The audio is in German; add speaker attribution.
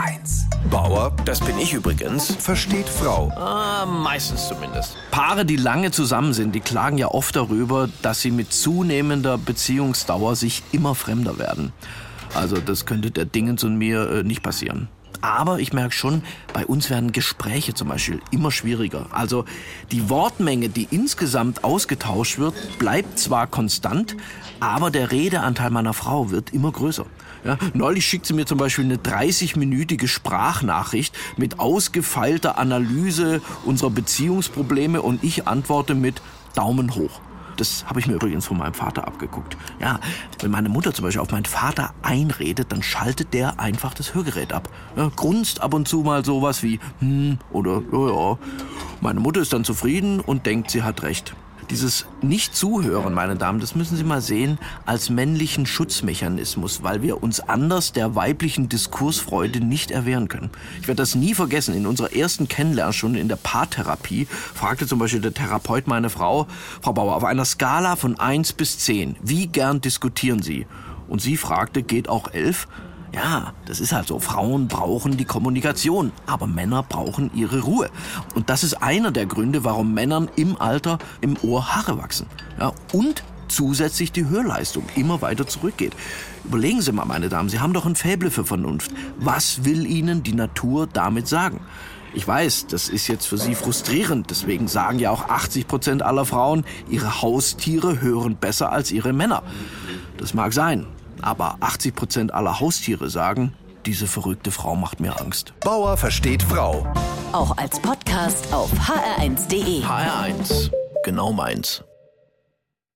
Speaker 1: HR1.
Speaker 2: Bauer
Speaker 3: Das bin ich übrigens.
Speaker 2: versteht Frau.
Speaker 3: Meistens zumindest. Paare, die lange zusammen sind, die klagen ja oft darüber, dass sie mit zunehmender Beziehungsdauer sich immer fremder werden. Also das könnte der Dingens und mir nicht passieren. Aber ich merke schon, bei uns werden Gespräche zum Beispiel immer schwieriger. Also die Wortmenge, die insgesamt ausgetauscht wird, bleibt zwar konstant, aber der Redeanteil meiner Frau wird immer größer. Ja, neulich schickt sie mir zum Beispiel eine 30-minütige Sprachnachricht mit ausgefeilter Analyse unserer Beziehungsprobleme und ich antworte mit Daumen hoch. Das habe ich mir übrigens von meinem Vater abgeguckt. Ja, wenn meine Mutter zum Beispiel auf meinen Vater einredet, dann schaltet der einfach das Hörgerät ab. Ja, grunzt ab und zu mal sowas wie oder ja. Meine Mutter ist dann zufrieden und denkt, sie hat recht. Dieses Nicht-Zuhören, meine Damen, das müssen Sie mal sehen als männlichen Schutzmechanismus, weil wir uns anders der weiblichen Diskursfreude nicht erwehren können. Ich werde das nie vergessen. In unserer ersten Kennenlernstunde in der Paartherapie fragte zum Beispiel der Therapeut meine Frau, Frau Bauer, auf einer Skala von 1 bis 10, wie gern diskutieren Sie? Und sie fragte, geht auch 11? Ja, das ist halt so. Frauen brauchen die Kommunikation, aber Männer brauchen ihre Ruhe. Und das ist einer der Gründe, warum Männern im Alter im Ohr Haare wachsen. Ja, und zusätzlich die Hörleistung immer weiter zurückgeht. Überlegen Sie mal, meine Damen, Sie haben doch ein Faible für Vernunft. Was will Ihnen die Natur damit sagen? Ich weiß, das ist jetzt für Sie frustrierend. Deswegen sagen ja auch 80% aller Frauen, ihre Haustiere hören besser als ihre Männer. Das mag sein. Aber 80% aller Haustiere sagen, diese verrückte Frau macht mir Angst.
Speaker 2: Bauer versteht Frau.
Speaker 4: Auch als Podcast auf hr1.de.
Speaker 3: HR1, genau meins.